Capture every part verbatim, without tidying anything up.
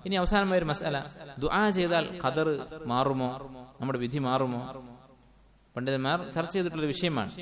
ഇനി അവസാനമായ ഒരു മസ്അല, ദുആ ചെയ്താൽ ഖദർ മാറുമോ, നമ്മുടെ വിധി മാറുമോ? പണ്ഡിതന്മാർ ചർച്ച ചെയ്തിട്ടുള്ള വിഷയമാണ്.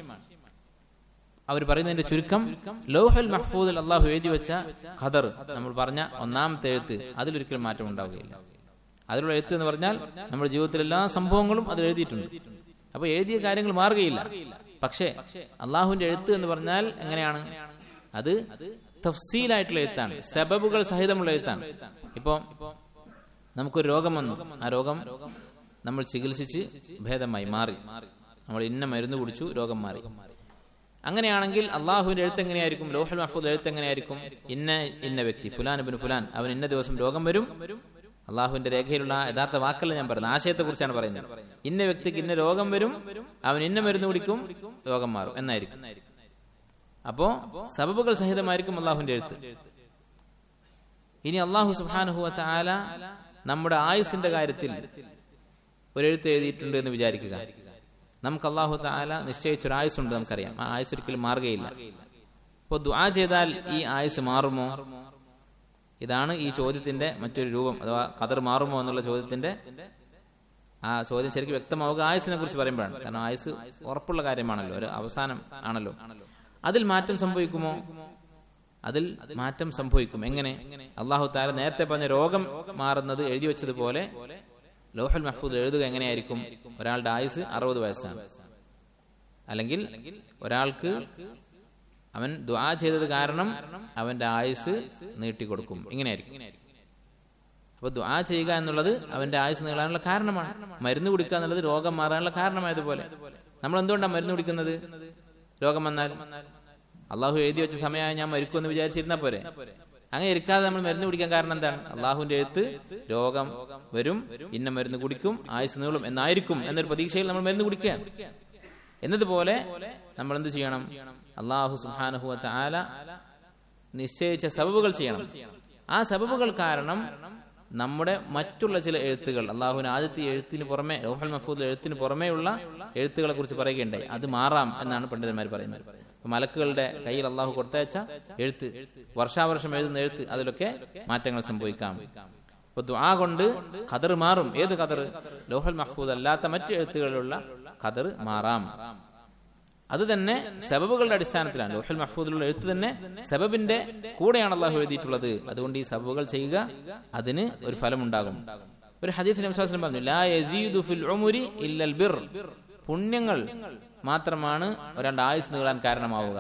അവർ പറയുന്നതിന്റെ ചുരുക്കം, ലൗഹുൽ മഹ്ഫൂദിൽ അള്ളാഹു എഴുതി വെച്ച ഖദർ, നമ്മൾ പറഞ്ഞ ഒന്നാമത്തെ എഴുത്ത്, അതിലൊരിക്കലും മാറ്റം ഉണ്ടാവുകയില്ല. അതിലുള്ള എഴുത്ത് എന്ന് പറഞ്ഞാൽ നമ്മുടെ ജീവിതത്തിലെ എല്ലാ സംഭവങ്ങളും അതിൽ എഴുതിയിട്ടുണ്ട്. അപ്പൊ എഴുതിയ കാര്യങ്ങൾ മാറുകയില്ല. പക്ഷേ അള്ളാഹുവിന്റെ എഴുത്ത് എന്ന് പറഞ്ഞാൽ എങ്ങനെയാണ്? അത് തഫ്സീലായിട്ടുള്ള എഴുത്താണ്, സബബുകൾ സഹിതമുള്ള എഴുത്താണ്. ഇപ്പൊ നമുക്കൊരു രോഗം വന്നു, ആ രോഗം നമ്മൾ ചികിത്സിച്ച് ഭേദമായി മാറി, നമ്മൾ ഇന്ന മരുന്ന് കുടിച്ചു, രോഗം മാറി. അങ്ങനെയാണെങ്കിൽ അള്ളാഹുവിന്റെ എഴുത്ത് എങ്ങനെയായിരിക്കും? ലൗഹുൽ മഹ്ഫൂദ് എഴുത്ത് എങ്ങനെയായിരിക്കും? ഇന്ന ഇന്ന വ്യക്തി ഫുലാൻ ഇബ്നു ഫുലാൻ, അവൻ ഇന്ന ദിവസം രോഗം വരും. അള്ളാഹുവിന്റെ രേഖയിലുള്ള യഥാർത്ഥ വാക്കല്ല ഞാൻ പറയുന്നത്, ആശയത്തെ കുറിച്ചാണ് പറയുന്നത്. ഇന്ന വ്യക്തിക്ക് ഇന്ന രോഗം വരും, അവൻ ഇന്ന മരുന്ന് കുടിക്കും, രോഗം മാറും എന്നായിരിക്കും. അപ്പോ സബബുകൾ സഹിതമായിരിക്കും അള്ളാഹുവിന്റെ എഴുത്ത്. ഇനി അള്ളാഹു സുബ്ഹാനഹു വ തആല നമ്മുടെ ആയുസിന്റെ കാര്യത്തിൽ ഒരു എഴുത്ത് എഴുതിയിട്ടുണ്ട് എന്ന് വിചാരിക്കുക. നമുക്ക് അള്ളാഹു തആല നിശ്ചയിച്ചൊരു ആയുസ്സുണ്ട്, നമുക്കറിയാം. ആ ആയുസ് ഒരിക്കലും മാറുകയില്ല. അപ്പൊ ദുആ ചെയ്താൽ ഈ ആയുസ് മാറുമോ? ഇതാണ് ഈ ചോദ്യത്തിന്റെ മറ്റൊരു രൂപം, അഥവാ ഖദർ മാറുമോ എന്നുള്ള ചോദ്യത്തിന്റെ ആ ചോദ്യം ശരിക്കും വ്യക്തമാവുക ആയുസിനെ കുറിച്ച് പറയുമ്പോഴാണ്. കാരണം ആയുസ് ഉറപ്പുള്ള കാര്യമാണല്ലോ, ഒരു അവസാനം ആണല്ലോ. അതിൽ മാറ്റം സംഭവിക്കുമോ? അതിൽ മാറ്റം സംഭവിക്കും. എങ്ങനെ? അള്ളാഹു തആല നേരത്തെ പറഞ്ഞ രോഗം മാറുന്നത് എഴുതി വെച്ചതുപോലെ ലൗഹുൽ മഹ്ഫൂദ് എഴുതുക എങ്ങനെയായിരിക്കും? ഒരാളുടെ ആയുസ് അറുപത് വയസ്സാണ്, അല്ലെങ്കിൽ ഒരാൾക്ക് അവൻ ദുആ ചെയ്തത് കാരണം അവന്റെ ആയുസ് നീട്ടിക്കൊടുക്കും, ഇങ്ങനെയായിരിക്കും. അപ്പൊ ദുആ ചെയ്യുക എന്നുള്ളത് അവന്റെ ആയുസ് നീളാനുള്ള കാരണമാണ്. മരുന്ന് കുടിക്കുക എന്നുള്ളത് രോഗം മാറാനുള്ള കാരണമായതുപോലെ നമ്മൾ എന്തുകൊണ്ടാണ് മരുന്ന് കുടിക്കുന്നത്? രോഗം വന്നാൽ അള്ളാഹു എഴുതി വെച്ച സമയമായി ഞാൻ മരിക്കുമെന്ന് വിചാരിച്ചിരുന്നാ പോരെ? അങ്ങനെ ഇരിക്കാതെ നമ്മൾ മരുന്ന് കുടിക്കാൻ കാരണം എന്താണ്? അള്ളാഹുവിന്റെ എഴുത്ത് രോഗം വരും, ഇന്ന മരുന്ന് കുടിക്കും, ആയുസ് നീളും എന്നായിരിക്കും എന്നൊരു പ്രതീക്ഷയിൽ നമ്മൾ മരുന്ന് കുടിക്കുകയാണ്. എന്നതുപോലെ നമ്മൾ എന്ത് ചെയ്യണം? അള്ളാഹു സുബ്ഹാനഹു വ തആല നിശ്ചയിച്ച സബബുകൾ ചെയ്യണം. ആ സബബുകൾ കാരണം നമ്മുടെ മറ്റുള്ള ചില എഴുത്തുകൾ, അള്ളാഹുവിന് ആദ്യത്തെ എഴുത്തിന് പുറമെ, ലൗഹുൽ മഹ്ഫൂദ് എഴുത്തിന് പുറമേയുള്ള എഴുത്തുകളെ കുറിച്ച് പറയുകയുണ്ടായി. അത് മാറാം എന്നാണ് പണ്ഡിതന്മാർ പറയുന്നത്. മലക്കുകളുടെ കയ്യിൽ അള്ളാഹു കൊടുത്തയച്ച എഴുത്ത്, വർഷാവർഷം എഴുതുന്ന എഴുത്ത്, അതിലൊക്കെ മാറ്റങ്ങൾ സംഭവിക്കാം. അപ്പൊ ദുആ കൊണ്ട് ഖദർ മാറും. ഏത് ഖദർ? ലൗഹുൽ മഹ്ഫൂദ് അല്ലാത്ത മറ്റു എഴുത്തുകളിലുള്ള ഖദർ മാറാം. അത് തന്നെ സബബുകളുടെ അടിസ്ഥാനത്തിലാണ്. ലൗഹുൽ മഹ്ഫൂദിലുള്ള എഴുത്ത് തന്നെ സബബിന്റെ കൂടെയാണ് അള്ളാഹു എഴുതിയിട്ടുള്ളത്. അതുകൊണ്ട് ഈ സബബുകൾ ചെയ്യുക, അതിന് ഒരു ഫലമുണ്ടാകും. ഒരു ഹദീസിൽ നബി സല്ലല്ലാഹു അലൈഹി വസല്ലം പറഞ്ഞു, ലാ യസീദു ഫിൽ ഉംരി ഇല്ലൽ ബിർ. പുണ്യങ്ങൾ മാത്രമാണ് ഒരാളുടെ ആയുസ് നീളാൻ കാരണമാവുക.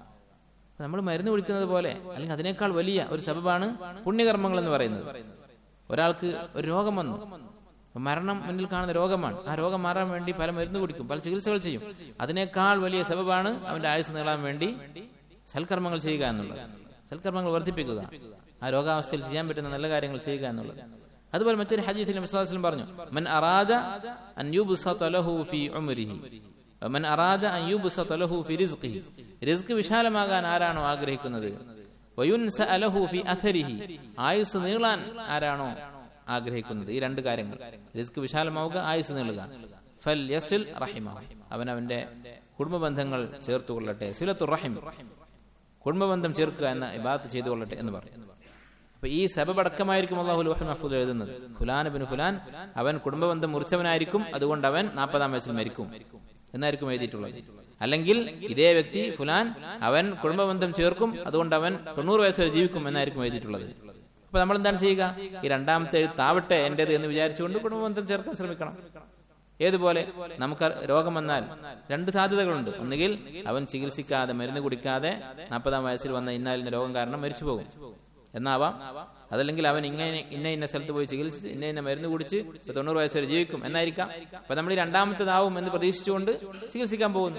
നമ്മൾ മരുന്ന് കുടിക്കുന്നത് പോലെ, അല്ലെങ്കിൽ അതിനേക്കാൾ വലിയ ഒരു സബബാണ് പുണ്യകർമ്മങ്ങൾ എന്ന് പറയുന്നത്. ഒരാൾക്ക് ഒരു രോഗം വന്നു, മരണം മുന്നിൽ കാണുന്ന രോഗമാണ്. ആ രോഗം മാറാൻ വേണ്ടി പല മരുന്ന് കുടിക്കും, പല ചികിത്സകൾ ചെയ്യും. അതിനേക്കാൾ വലിയ സബബാണ് അവന്റെ ആയുസ് നീളാൻ വേണ്ടി സൽക്കർമ്മങ്ങൾ ചെയ്യുക എന്നുള്ളത്. സൽക്കർമ്മങ്ങൾ വർദ്ധിപ്പിക്കുക, ആ രോഗാവസ്ഥയിൽ ചെയ്യാൻ പറ്റുന്ന നല്ല കാര്യങ്ങൾ ചെയ്യുക എന്നുള്ളത്. അതുപോലെ മറ്റൊരു ഹദീസിൽ നബി സല്ലല്ലാഹു അലൈഹി വസല്ലം പറഞ്ഞു, മൻ അറാദ അൻ യുബ്സത ലഹു ഫീ ഉംരിഹി വമൻ അറാദ അൻ യുബ്സത ലഹു ഫീ റിസ്ഖിഹി. റിസ്ക് വിശാലമാകാൻ ആരാണോ ആഗ്രഹിക്കുന്നത്, വയുൻസ ലഹു ഫീ അഥരിഹി, ആയുസ് നീളാൻ ആരാണോ ആഗ്രഹിക്കുന്നത്, ഈ രണ്ട് കാര്യങ്ങൾ, റിസ്ക് വിശാലമാവുക, ആയുസ് നീളുക, ഫൽ യസിൽ റഹിമഹു, അവൻ അവന്റെ കുടുംബ ബന്ധങ്ങൾ ചേർത്തുകൊള്ളട്ടെ, സിലത്തുർ റഹിം, കുടുംബബന്ധം ചേർക്കുക എന്ന ഇബാദത്ത് ചെയ്തുകൊള്ളട്ടെ എന്ന് പറയും. അപ്പൊ ഈ സബബ് അടക്കമായിരിക്കും അല്ലാഹു ലൗഹുൽ മഹ്ഫൂദ് എഴുതുന്നത്. ഫുലാൻ ഇബ്നു ഫുലാൻ, അവൻ കുടുംബബന്ധം മുറിച്ചവനായിരിക്കും, അതുകൊണ്ട് അവൻ നാൽപ്പതാം വയസ്സിൽ മരിക്കും എന്നായിരിക്കും എഴുതിയിട്ടുള്ളത്. അല്ലെങ്കിൽ ഇതേ വ്യക്തി ഫുലാൻ, അവൻ കുടുംബബന്ധം ചേർക്കും, അതുകൊണ്ട് അവൻ തൊണ്ണൂറ് വയസ്സ് വരെ ജീവിക്കും എന്നായിരിക്കും എഴുതിയിട്ടുള്ളത്. അപ്പൊ നമ്മൾ എന്താണ് ചെയ്യുക? ഈ രണ്ടാമത്തെ എഴുത്താവട്ടെ എന്റേത് എന്ന് വിചാരിച്ചുകൊണ്ട് കുടുംബബന്ധം ചേർക്കാൻ ശ്രമിക്കണം. ഏതുപോലെ നമുക്ക് രോഗം വന്നാൽ രണ്ട് സാധ്യതകളുണ്ട്. ഒന്നുകിൽ അവൻ ചികിത്സിക്കാതെ, മരുന്ന് കുടിക്കാതെ നാൽപ്പതാം വയസ്സിൽ വന്ന ഇന്നാലിന്റെ രോഗം കാരണം മരിച്ചു പോകും എന്നാവാം. അതല്ലെങ്കിൽ അവൻ ഇങ്ങനെ ഇന്ന ഇന്ന സ്ഥലത്ത് പോയി ചികിത്സിച്ച് ഇന്ന ഇന്ന മരുന്ന് കുടിച്ച് തൊണ്ണൂറ് വയസ്സ് വരെ ജീവിക്കും എന്നായിരിക്കാം. അപ്പൊ നമ്മൾ ഈ രണ്ടാമത്തേതാവും എന്ന് പ്രതീക്ഷിച്ചുകൊണ്ട് ചികിത്സിക്കാൻ പോകുന്നു.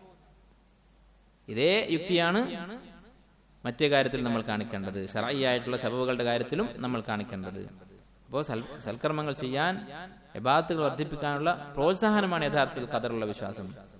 ഇതേ യുക്തിയാണ് മറ്റേ കാര്യത്തിൽ നമ്മൾ കാണിക്കേണ്ടത്, ശർഈയായിട്ടുള്ള സബബുകളുടെ കാര്യത്തിലും നമ്മൾ കാണിക്കേണ്ടത്. അപ്പോൾ സൽക്കർമ്മങ്ങൾ ചെയ്യാൻ, ഇബാദത്തുകൾ വർദ്ധിപ്പിക്കാനുള്ള പ്രോത്സാഹനമാണ് യഥാർത്ഥത്തിൽ ഖദറുള്ള വിശ്വാസം.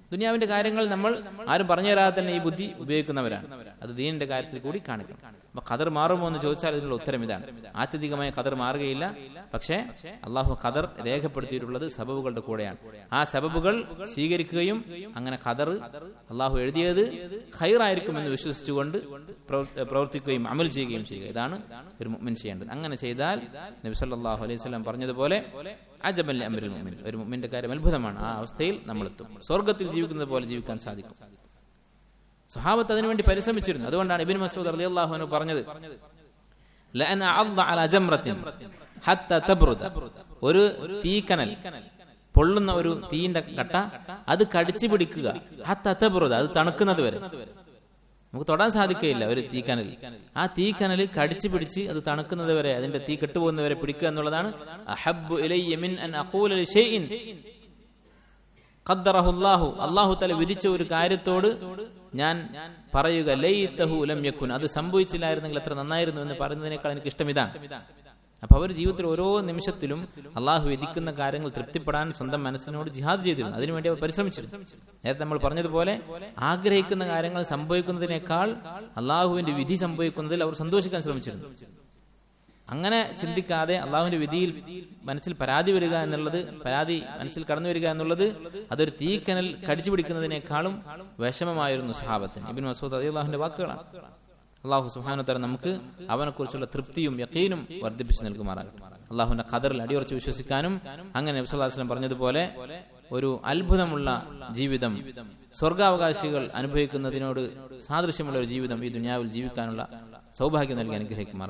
ദുനിയാവിന്റെ കാര്യങ്ങൾ നമ്മൾ ആരും പറഞ്ഞു തരാതെ തന്നെ ഈ ബുദ്ധി ഉപയോഗിക്കുന്നവരാണ്. അത് ദീനിന്റെ കാര്യത്തിൽ കൂടി കാണിക്കണം. അപ്പൊ ഖദർ മാറുമോ എന്ന് ചോദിച്ചാൽ ഇതിനുള്ള ഉത്തരം ഇതാണ്. ആത്യന്തികമായ ഖദർ മാറുകയില്ല. പക്ഷേ അള്ളാഹു ഖദർ രേഖപ്പെടുത്തിയിട്ടുള്ളത് സബബുകളുടെ കൂടെയാണ്. ആ സബബുകൾ സ്വീകരിക്കുകയും അങ്ങനെ ഖദർ അള്ളാഹു എഴുതിയത് ഖൈറായിരിക്കും എന്ന് വിശ്വസിച്ചുകൊണ്ട് പ്രവർത്തിക്കുകയും അമൽ ചെയ്യുകയും ചെയ്യുക. ഇതാണ് ഒരു മുഅ്മിൻ ചെയ്യേണ്ടത്. അങ്ങനെ ചെയ്താൽ നബി സല്ലല്ലാഹു അലൈഹി വസല്ലം പറഞ്ഞതുപോലെ അജബൻ ലിഅംരിൽ മുഅ്മിൻ, ഒരു മുഅ്മിന്റെ കാര്യം അത്ഭുതമാണ്. ആ അവസ്ഥയിൽ നമ്മൾ എത്തും. സ്വർഗ്ഗത്തിൽ ജീവിക്കുന്നത് പോലെ ജീവിക്കാൻ സാധിക്കും. സഹാബത്ത് അതിനുവേണ്ടി പരിശ്രമിച്ചിരുന്നു. അതുകൊണ്ടാണ് ഇബ്നു മസ്ഊദ് റളിയല്ലാഹു അൻഹു പറഞ്ഞത്, ലഅന അഅദ്ദ അലാ ജംറത്തിൻ ഹത്ത തബ്റുദ, ഒരു തീക്കനൽ, പൊള്ളുന്ന ഒരു തീന്റെ കട്ട, അത് കടിച്ചു പിടിക്കുക, ഹത്ത തബ്റുദ, അത് തണുക്കുന്നത് വരെ. നമുക്ക് തൊടാൻ സാധിക്കുകയില്ല ഒരു തീക്കനൽ. ആ തീക്കനൽ കടിച്ചു പിടിച്ച് അത് തണുക്കുന്നത് വരെ, അതിന്റെ തീ കെട്ടുപോകുന്നവരെ പിടിക്കുക എന്നുള്ളതാണ് അഹബ്ബു ഇലയ്യ മിൻ അൻ അഖൂല ലിശൈഇൻ ഖദ്ദറഹു അല്ലാഹു, അല്ലാഹു തആല വിധിച്ച ഒരു കാര്യത്തോട് ഞാൻ പറയുക ലൈതഹു ലം യകുൻ, അത് സംഭവിച്ചില്ലായിരുന്നെങ്കിൽ എത്ര നന്നായിരുന്നു എന്ന് പറയുന്നതിനേക്കാൾ എനിക്ക് ഇഷ്ടം ഇതാണ്. അപ്പൊ അവർ ജീവിതത്തിൽ ഓരോ നിമിഷത്തിലും അള്ളാഹു വിധിക്കുന്ന കാര്യങ്ങൾ തൃപ്തിപ്പെടാൻ സ്വന്തം മനസ്സിനോട് ജിഹാദ് ചെയ്തിരുന്നു. അതിനുവേണ്ടി അവർ പരിശ്രമിച്ചിരുന്നു. നേരത്തെ നമ്മൾ പറഞ്ഞതുപോലെ ആഗ്രഹിക്കുന്ന കാര്യങ്ങൾ സംഭവിക്കുന്നതിനേക്കാൾ അള്ളാഹുവിന്റെ വിധി സംഭവിക്കുന്നതിൽ അവർ സന്തോഷിക്കാൻ ശ്രമിച്ചിരുന്നു. അങ്ങനെ ചിന്തിക്കാതെ അള്ളാഹുവിന്റെ വിധിയിൽ മനസ്സിൽ പരാതി വരിക എന്നുള്ളത്, പരാതി മനസ്സിൽ കടന്നു വരിക എന്നുള്ളത് അതൊരു തീക്കനൽ കടിച്ചു പിടിക്കുന്നതിനേക്കാളും വിഷമമായിരുന്നു സഹാബത്തിന്. ഇബ്നു മസ്ഊദ് റളിയല്ലാഹുവിന്റെ വാക്കുകളാണ്. അള്ളാഹു സുബ്ഹാനഹു വ തആല നമുക്ക് അവനെ കുറിച്ചുള്ള തൃപ്തിയും യഖീനും വർദ്ധിപ്പിച്ചു നൽകുമാറാകട്ടെ. അള്ളാഹുവിന്റെ ഖദറിൽ അടിയുറച്ച് വിശ്വസിക്കാനും അങ്ങനെ നബി സല്ലല്ലാഹു അലൈഹി വസല്ലം പറഞ്ഞതുപോലെ ഒരു അത്ഭുതമുള്ള ജീവിതം, സ്വർഗാവകാശികൾ അനുഭവിക്കുന്നതിനോട് സാദൃശ്യമുള്ള ഒരു ജീവിതം ഈ ദുനിയാവിൽ ജീവിക്കാനുള്ള സൗഭാഗ്യം നൽകി അനുഗ്രഹിക്കുമാറാകട്ടെ.